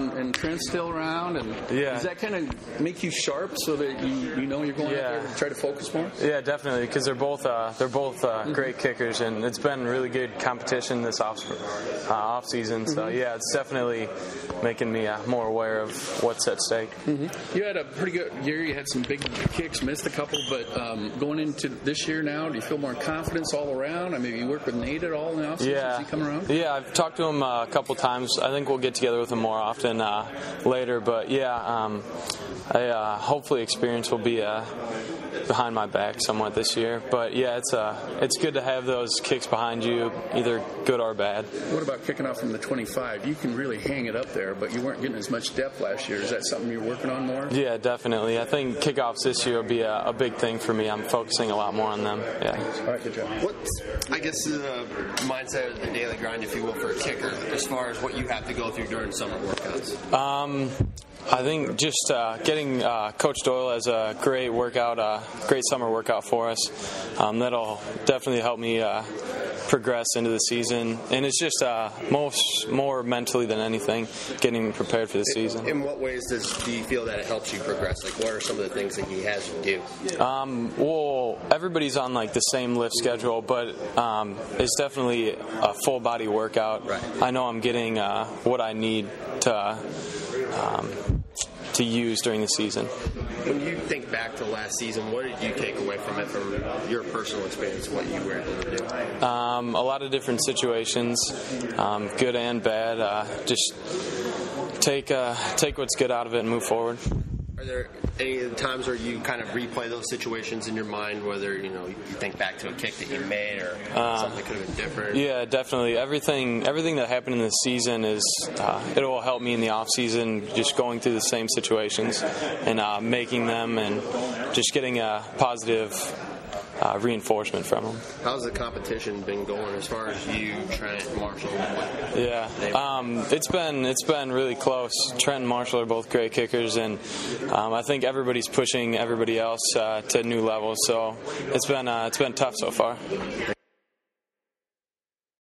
and Trent's still around, and does that kind of make you sharp so that you know you're going out there to try to focus more? Yeah, definitely, because they're both great kickers, and it's been really good competition this off season. So it's definitely making me more aware of what's at stake. You had a pretty good year. You had some big kicks, missed a couple, but going into this year now, do you feel more confidence all around? I mean, you work with Nate at all in the offseason? Does he come around? Yeah, I've talked to him a couple times. I think we'll get together with him more often later. But hopefully experience will be behind my back somewhat this year. But it's good to have those kicks behind you, either good or bad. What about kicking off from the 25? You can really hang it up there, but you weren't getting as much depth last year. Is that something you're working on more? Yeah, definitely. I think kickoffs this year will be a big thing for me. I'm focusing a lot more on them. Yeah. All right, good job. What's, I guess, the mindset of the daily grind, if you will, for a kicker, as far as what you have to go through during summer workouts? I think just getting Coach Doyle as a great summer workout for us. That'll definitely help me progress into the season, and it's just more mentally than anything, getting prepared for the season. In what ways do you feel that it helps you progress? Like, what are some of the things that he has you do? Well, everybody's on like the same lift schedule, but it's definitely a full body workout. Right. I know I'm getting what I need to use during the season. When you think back to last season, what did you take away from it, from your personal experience, what you were able to do? A lot of different situations, good and bad. Just take what's good out of it and move forward. Are there any times where you kind of replay those situations in your mind, whether you think back to a kick that you made or something that could have been different? Yeah, definitely. Everything that happened in the season is it will help me in the off season, just going through the same situations and making them and just getting a positive reinforcement from them. How's the competition been going as far as you, Trent, Marshall? Yeah, it's been really close. Trent and Marshall are both great kickers, and I think everybody's pushing everybody else to new levels. So it's been tough so far.